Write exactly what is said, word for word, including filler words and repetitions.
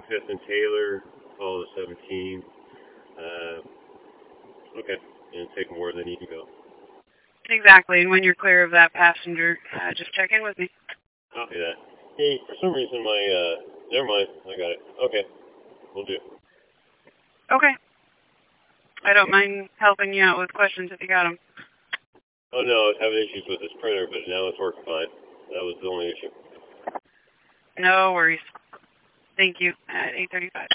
fifth and Taylor, follow the seventeen. Uh, okay, and take more than you can go. Exactly, and when you're clear of that passenger, uh, just check in with me. Copy that. Hey, for some reason my, uh, never mind, I got it. Okay, we'll do. Okay. I don't mind helping you out with questions if you got them. Oh no, I was having issues with this printer, but now it's working fine. That was the only issue. No worries. Thank you. At eight thirty-five.